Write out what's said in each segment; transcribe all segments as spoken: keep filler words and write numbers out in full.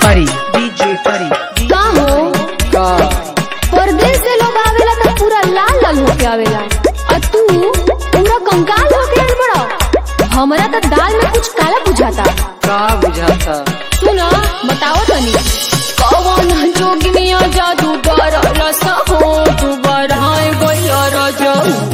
परी डीजे परी का हो का परदेश से लोग आवेला तो पूरा लाल लाल होके आवेला और तू पूरा कंकाल होके आल बड़ा। हमरा तो दाल में कुछ काला बुझाता। का बुझाता सुना बताओ तनी कौन जोगिनिया जादू डरल सहो तू बढ़ाए गइया राजा।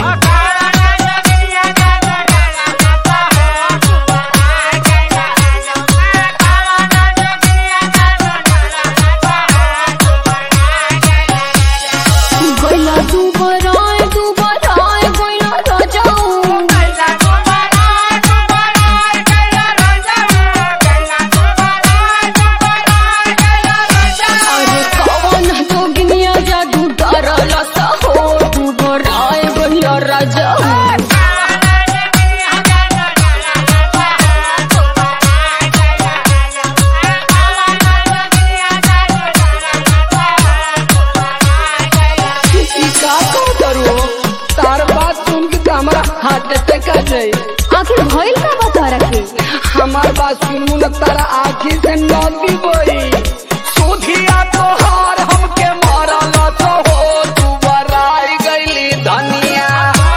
आखिर भइल का बता रखे हमार बात सुनू न तारा आखी से नदी बोई सुधिया तोहार हमके मारल तो हो तू बराई गईली धनिया।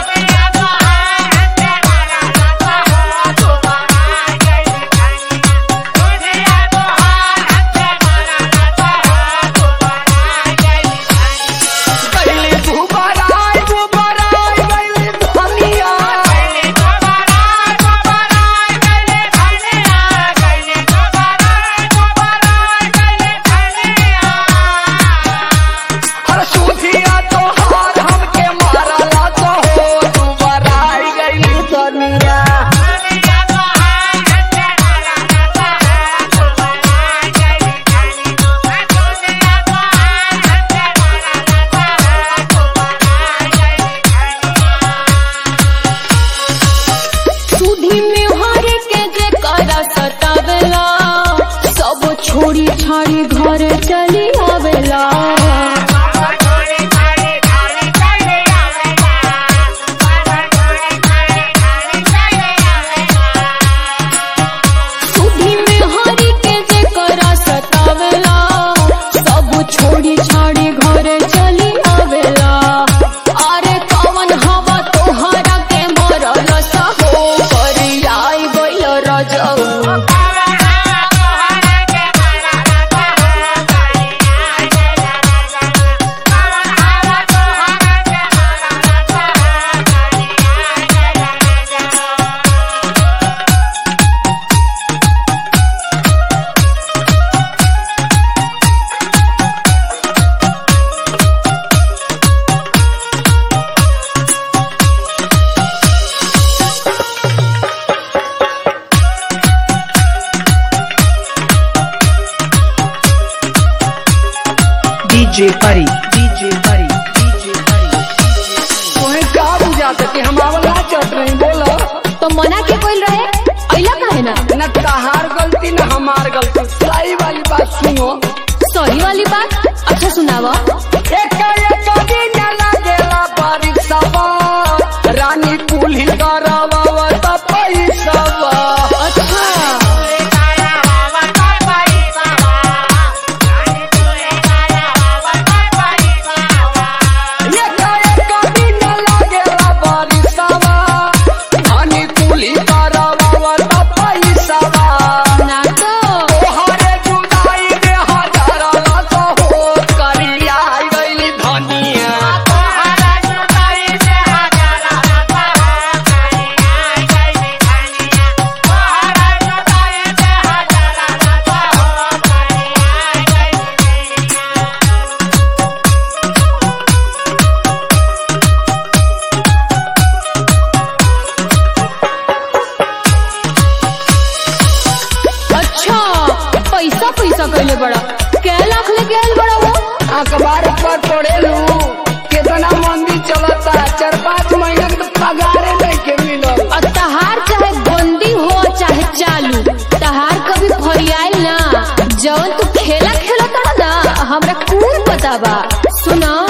गईली तू बराई तू बराई गईली धनिया। हर सुधिया तोहार हमके मारल तो हो तू बराई गईली धनिया। सुधी में हरे के जे करा सतावेला सब छोड़ी छाड़ी घर चली आवेला। सुधी में हरे के जे करा सतावेला सब छोड़ी छाड़ी घर चली आवेला। अरे कवन हवा तोहरा के मरल सहो करियाई गइल राजाऊ। डीजे परी डीजे परी डीजे परी तोहे का बुझाता कि हम आवला चट रही बोला तो मना के कोई रहे अइला काहे ना। न तहार गलती न हमार गलती सही वाली बात सुनो। सही वाली बात अच्छा सुनावा। एक एक दिन लागेला परीक्षावा रानी कुली करावा त पैसावा। अच्छा एक एक दिन लागेला परीक्षावा रानी कुली करावा त पैसावा। ना तो तोहरे जुदाई में हजारा तो हो करिया गईली धनिया। अच्छा पैसा पैसा कैले बड़ा कै लाख लेके आइल बड़ा वो। अखबार पर पढ़ेलू कितना मंदी चलता चार पाँच महीना के पगारे नहीं के मिलल। और तहार चाहे बंदी हो चाहे चालू तहार कभी फरियाल ना जवन तू खेला खेला तड़ा ना हमरा कौन पता बा। सुना